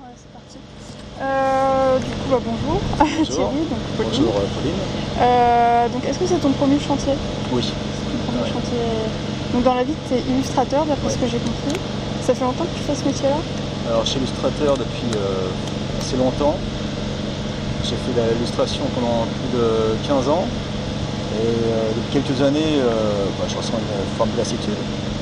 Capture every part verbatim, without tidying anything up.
Ouais, c'est parti. Euh, du coup, bah, bonjour. Bonjour. Thierry, donc Pauline. Bonjour Pauline. Euh, donc, est-ce que c'est ton premier chantier? Oui. C'est ton premier Ouais. chantier. Donc, dans la vie, tu es illustrateur, d'après Ouais. ce que j'ai compris. Ça fait longtemps que tu fais ce métier-là? Alors, je suis illustrateur depuis euh, assez longtemps. J'ai fait l'illustration pendant plus de quinze ans. Et euh, depuis quelques années, euh, bah, je ressens une forme de lassitude.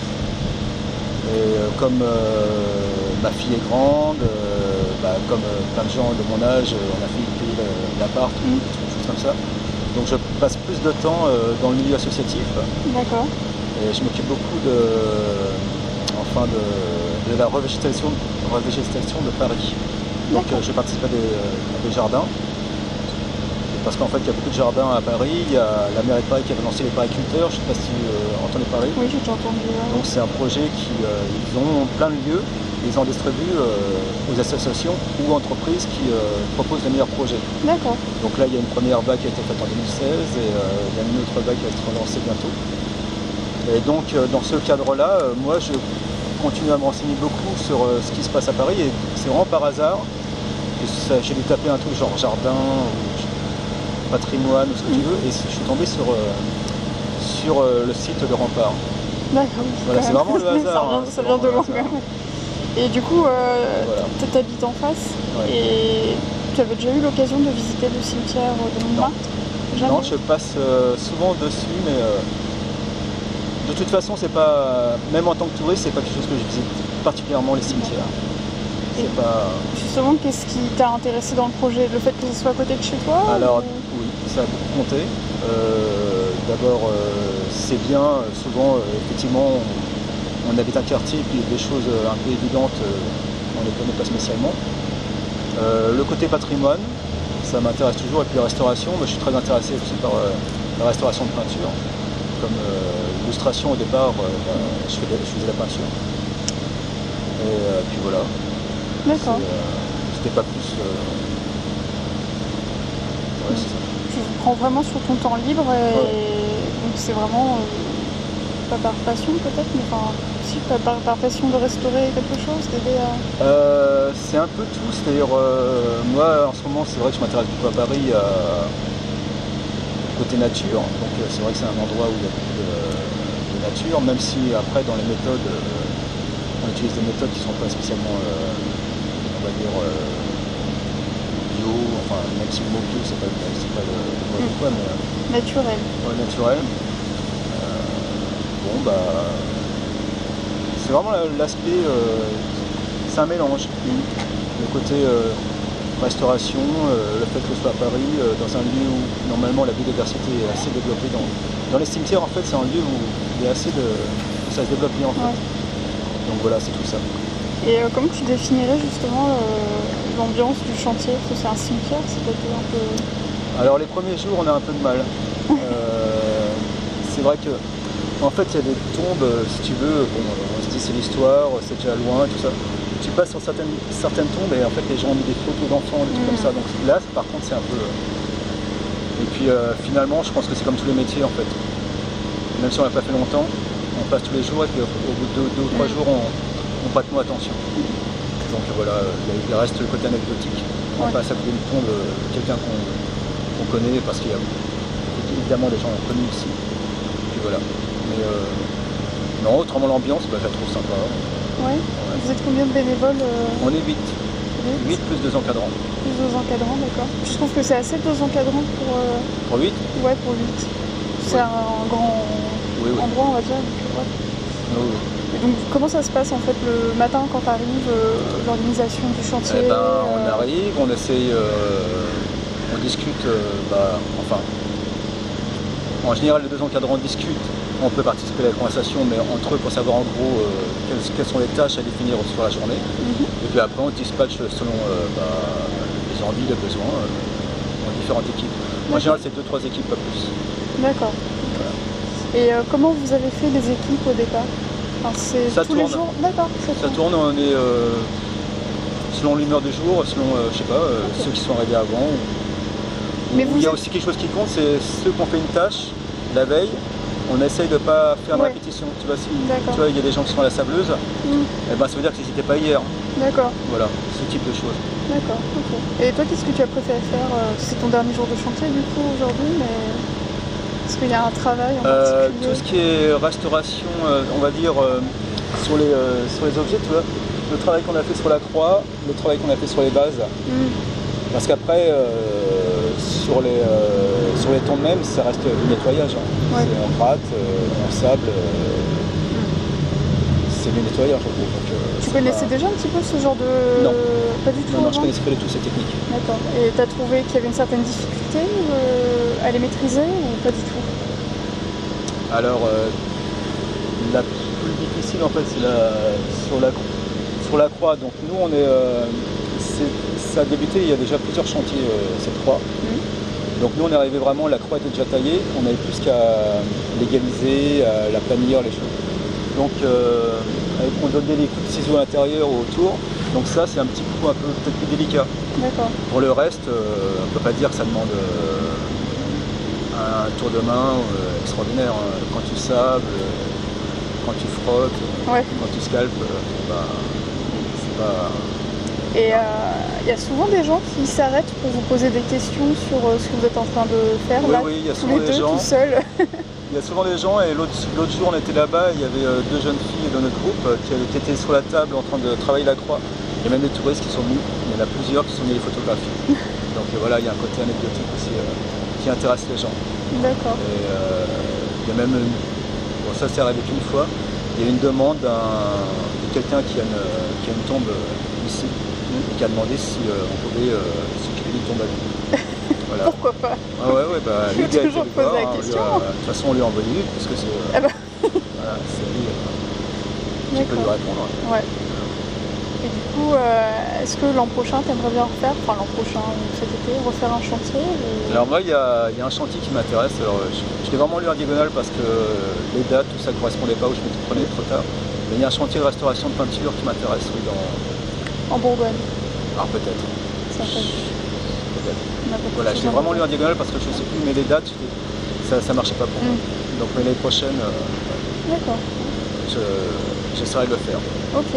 Et euh, comme euh, ma fille est grande, euh, bah, comme euh, plein de gens de mon âge, euh, on a fait payer l'appart, Mm. des choses comme ça. Donc je passe plus de temps euh, dans le milieu associatif. D'accord. Et je m'occupe beaucoup de, enfin de, de la revégétation, revégétation de Paris. Donc euh, je participe à des, à des jardins. Parce qu'en fait, il y a beaucoup de jardins à Paris. Il y a la mairie de Paris qui avait lancé les pariculteurs. Je ne sais pas si tu euh, entendais parler. Oui, j'ai déjà entendu. Ouais. Donc c'est un projet qui, euh, ils ont plein de lieux. Ils en distribuent euh, aux associations ou entreprises qui euh, proposent les meilleurs projets. D'accord. Donc là, il y a une première vague qui a été faite en deux mille seize et euh, il y a une autre vague qui va être relancée bientôt. Et donc, euh, dans ce cadre-là, euh, moi, je continue à me renseigner beaucoup sur euh, ce qui se passe à Paris. Et c'est vraiment par hasard. J'ai dû taper un truc genre jardin ou patrimoine ou ce que mmh. tu veux. Et je suis tombé sur, euh, sur euh, le site de Rempart. D'accord. Voilà, c'est vraiment le hasard. Ça vient, hein, ça vient de loin quand même. Et du coup, euh, voilà. Tu habites en face. Ouais. Et tu avais déjà eu l'occasion de visiter le cimetière de Montmartre? Non. non, je passe euh, souvent dessus, mais euh, de toute façon, c'est pas, même en tant que touriste, c'est pas quelque chose que je visite particulièrement les cimetières. Et pas... Justement, qu'est-ce qui t'a intéressé dans le projet? Le fait que ce soit à côté de chez toi? Alors, ou... oui, ça a beaucoup compté. Euh, D'abord, euh, c'est bien, souvent, euh, effectivement, on, on habite un quartier, et puis des choses un peu évidentes, euh, on ne les connaît pas spécialement. Euh, le côté patrimoine, ça m'intéresse toujours, et puis la restauration, moi, je suis très intéressé aussi par euh, la restauration de peinture. Comme euh, illustration au départ, euh, bah, je, fais de, je faisais de la peinture. Et euh, puis voilà. D'accord. C'était euh, pas plus. Euh... Ouais, c'est ça. Tu prends vraiment sur ton temps libre et ouais. Donc c'est vraiment euh, pas par passion peut-être, mais enfin si par, par passion de restaurer quelque chose, d'aider à. Euh, c'est un peu tout, c'est-à-dire euh, moi en ce moment c'est vrai que je m'intéresse beaucoup à Paris, à côté nature, donc euh, c'est vrai que c'est un endroit où il y a beaucoup de, de nature, même si après dans les méthodes, euh, on utilise des méthodes qui ne sont pas spécialement euh, on va dire euh, bio, enfin même si le mot bio c'est pas, pas le, le mot mmh. quoi, mais euh, naturel. Ouais, naturel. Euh, bon bah c'est vraiment l'aspect, euh, c'est un mélange. Mmh. Le côté euh, restauration, euh, le fait que ce soit à Paris, euh, dans un lieu où normalement la biodiversité est assez développée. Dans, dans les cimetières en fait c'est un lieu où il y a assez de. où ça se développe bien en fait. Ouais. Donc voilà, c'est tout ça. Et euh, comment tu définirais justement euh, l'ambiance du chantier? Parce que c'est un cimetière, c'est peut-être un peu... Alors les premiers jours on a un peu de mal. euh, c'est vrai que en fait il y a des tombes, si tu veux, bon, on se dit c'est l'histoire, c'est déjà loin, tout ça. Tu passes sur certaines, certaines tombes et en fait les gens ont mis des photos d'enfants, des trucs mmh. comme ça. Donc là par contre c'est un peu... Et puis euh, finalement je pense que c'est comme tous les métiers en fait. Même si on l'a pas fait longtemps, on passe tous les jours et puis au bout de deux, deux ou trois mmh. jours on, on prête moins attention. Donc voilà, il reste le côté anecdotique. On ouais. passe à côté d'une tombe de quelqu'un qu'on qu connaît parce qu'il y a évidemment des gens connus ici. Et puis voilà. Mais euh, non, autrement l'ambiance, bah, je la trouve sympa. Ouais. ouais. Vous êtes combien de bénévoles euh... On est huit. huit plus deux encadrants. Plus deux encadrants, d'accord. Tu trouves que c'est assez deux encadrants pour... Euh... Pour huit? Ouais, pour huit. C'est oui. un grand oui, oui. endroit, on va dire. Donc, ouais. Oui, oui. Et donc comment ça se passe en fait le matin quand tu arrives, euh, l'organisation du chantier? Eh ben, euh... on arrive, on essaye, euh, on discute, euh, bah, enfin, en général les deux encadrants discutent, on peut participer à la conversation, mais entre eux pour savoir en gros euh, quelles, quelles sont les tâches à définir sur la journée. Mm-hmm. Et puis après on dispatche selon euh, bah, les envies, les besoins, euh, en différentes équipes. En général c'est deux, trois équipes, pas plus. D'accord. Voilà. Et euh, comment vous avez fait les équipes au départ? Enfin, ça tous tourne. les jours, d'accord. Ça, ça tourne, on est euh, selon l'humeur du jour, selon, euh, je sais pas, euh, okay. ceux qui sont arrivés avant. Ou, Mais ou vous il y a êtes... aussi quelque chose qui compte, c'est ceux qui ont fait une tâche la veille, on essaye de ne pas faire de Ouais. répétition. Tu vois, si D'accord. tu vois, il y a des gens qui sont à la sableuse, Mm. eh ben, ça veut dire qu'ils n'étaient pas hier. D'accord, Voilà, ce type de choses. d'accord, ok. Et toi, qu'est-ce que tu as préféré faire euh, C'est ton dernier jour de chantier du coup aujourd'hui, mais est-ce qu'il y a un travail en Euh, particulier? tout ce qui est restauration, euh, on va dire, euh, sur, les, euh, sur les objets, tu vois, le travail qu'on a fait sur la croix, le travail qu'on a fait sur les bases, Mm. parce qu'après, euh, sur, les, euh, sur les tons même, ça reste du nettoyage. Hein. Ouais. C'est- On gratte, euh, on sable, euh, c'est du nettoyage. En gros. Donc, euh, Tu c'est connaissais pas- déjà un petit peu ce genre de... Non. Pas du tout Non, non, je avant? connaissais pas du tout ces techniques. D'accord. Et t'as trouvé qu'il y avait une certaine difficulté euh, à les maîtriser ou pas du tout? Alors, euh, la plus difficile, en fait, c'est la, sur, la, sur la croix. Donc, nous, on est, euh, c'est- ça a débuté il y a déjà plusieurs chantiers, euh, cette croix. Mm. Donc, nous, on est arrivé vraiment, la croix était déjà taillée. On n'avait plus qu'à l'égaliser, à la planir, les choses. Donc, euh, avec- on donnait des coups de ciseaux à l'intérieur ou autour. Donc, ça, c'est un petit coup un peu peut-être plus délicat. D'accord. Pour le reste, euh, on ne peut pas dire que ça demande euh, un tour de main euh, extraordinaire. Hein. Quand tu sables, euh, quand tu frottes, euh, Ouais. quand tu scalpes, euh, bah, c'est pas... Et il y a souvent des gens qui s'arrêtent pour vous poser des questions sur euh, ce que vous êtes en train de faire Oui, là, oui, il y a tous souvent les des deux, gens. tout seuls. Il y a souvent des gens, et l'autre l'autre jour on était là-bas, il y avait euh, deux jeunes filles de notre groupe euh, qui avaient été sur la table en train de travailler la croix. Il y a même des touristes qui sont venus, il y en a plusieurs qui sont venus les photographier. Donc euh, voilà, il y a un côté anecdotique aussi euh, qui intéresse les gens. D'accord. Et euh, il y a même, une... bon ça c'est arrivé qu'une fois, il y a eu une demande d'un- de quelqu'un qui, a une- qui a une tombe euh, ici, et qui a demandé si euh, on pouvait euh, s'occuper d'une tombe à lui. Voilà. Pourquoi pas? Ah ouais, ouais, bah, lui, Faut il a été toujours le poser voir, la hein, on lui question. a- De toute façon, on lui a envoyé vite, parce que c'est Ah bah. voilà, c'est lui euh, qui peut lui D'accord. répondre. Ouais. Et du coup, euh, est-ce que l'an prochain, tu aimerais bien refaire, enfin l'an prochain ou cet été, refaire un chantier ou... Alors moi, il y, a il y a un chantier qui m'intéresse. Alors, je, je l'ai vraiment lu en diagonale parce que les dates, tout ça ne correspondait pas, ou je me prenais trop tard. Mais il y a un chantier de restauration de peinture qui m'intéresse, oui, dans... En Bourgogne, Alors peut-être. ça fait. Peut-être. On a beaucoup Voilà, de je choses l'ai vraiment lu en en diagonale parce que je ne sais plus, mais les dates, je- ça ne marchait pas pour moi. Mm. Donc mais l'année prochaine, euh, D'accord. je- j'essaierai de le faire. Ok.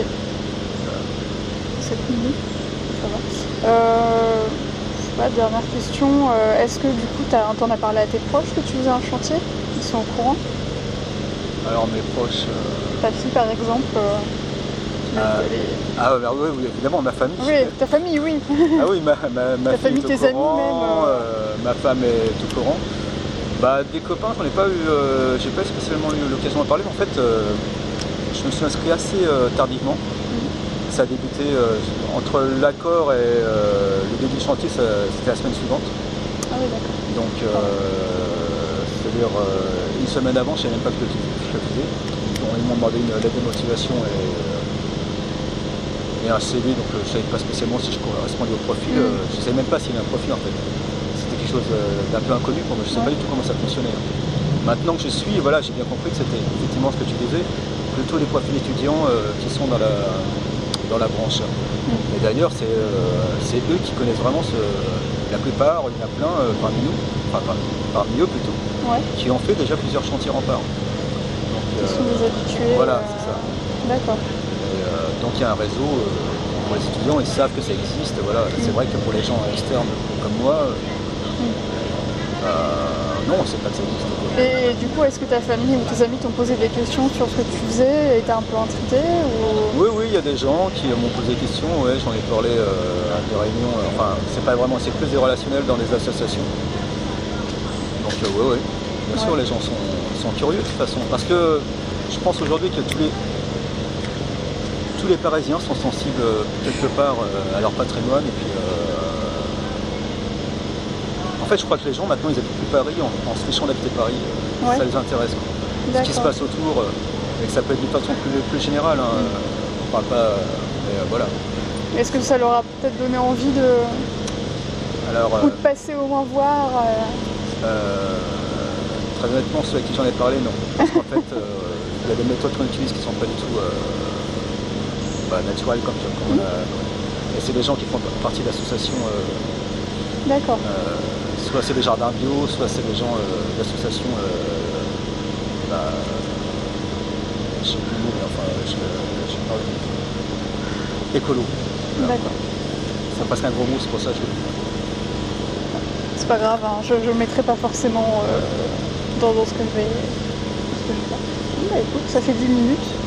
sept minutes, ça va. Euh, je sais pas, dernière question. euh, Est-ce que du coup, t'as- t'en as parlé à tes proches que tu faisais un chantier? Ils sont au courant? Alors mes proches... euh, Ta fille, par exemple euh, tu m'as Ah. dit, elle est- Ah ouais, oui, oui, évidemment, ma famille. Oui, ta famille, oui. Ah oui, ma, ma, ma Ta fille famille, est au tes amis courant, même, euh. euh, ma femme est au courant. Bah, des copains, j'en ai pas eu, euh, j'ai pas spécialement eu l'occasion de parler, mais en fait, euh, je me suis inscrit assez euh, tardivement. Mhm. Ça a débuté euh, entre l'accord et euh, le début du chantier, ça- c'était la semaine suivante. Ah oui, d'accord. Donc, euh, c'est-à-dire euh, une semaine avant, je ne savais même pas que je le faisais. Bon, ils m'ont demandé une lettre de motivation et, euh, et un C V, donc euh, je ne savais pas spécialement si je correspondais au profil. Mm. euh, je ne savais même pas s'il y avait un profil en fait. C'était quelque chose euh, d'un peu inconnu pour moi, je ne sais Ouais. pas du tout comment ça fonctionnait. hein. Maintenant que je suis, voilà, j'ai bien compris que c'était effectivement ce que tu disais, plutôt les profils étudiants euh, qui sont dans la, dans la branche. Mm. Et d'ailleurs, c'est euh, c'est eux qui connaissent vraiment ce, la plupart, il y en a plein euh, parmi nous, enfin par- parmi eux plutôt, Ouais. qui ont fait déjà plusieurs chantiers remparts. Donc, Ils sont euh, des habitués. voilà, euh, c'est ça. D'accord. et, euh, donc il y a un réseau euh, pour les étudiants, ils savent que ça existe. Voilà. C'est vrai que pour les gens externes comme moi, Mm. euh, non, c'est pas que ça existe. quoi. Et du coup, est-ce que ta famille ou tes amis t'ont posé des questions sur ce que tu faisais et t'as un peu intrigué ou... Oui, oui, il y a des gens qui m'ont posé des questions, ouais, j'en ai parlé euh, à des réunions, euh, enfin c'est pas vraiment, c'est plus des relationnels dans des associations. Donc euh, oui, oui, bien sûr Ouais. les gens sont, sont curieux de toute façon, parce que je pense aujourd'hui que tous les, tous les Parisiens sont sensibles euh, quelque part euh, à leur patrimoine et puis euh, en fait je crois que les gens maintenant ils habitent plus Paris en, en se fichant d'habiter Paris, euh, Ouais. ça les intéresse quoi. Ce qui se D'accord. passe autour, euh, et que ça peut être d'une façon plus, plus générale, hein, euh, on parle pas, euh, mais euh, voilà. Est-ce que ça leur a peut-être donné envie de, Alors, ou euh, de passer au moins voir euh, euh, très honnêtement, ceux à qui j'en ai parlé, non. Parce qu'en fait, euh, il y a des méthodes qu'on utilise qui sont pas du tout euh, bah, naturelles comme, comme on a. Et c'est des gens qui font partie d'associations, euh, D'accord. euh, soit c'est des jardins bio, soit c'est des gens euh, d'associations euh, bah, je sais plus le mot, mais enfin, je, je parle écolo. Voilà. D'accord. C'est presque un gros mot, c'est pour ça que je le dis. C'est pas grave, hein. je ne le mettrai pas forcément euh, dans, dans ce que je vais, ce que je vais faire. Bon, bah écoute, ça fait dix minutes.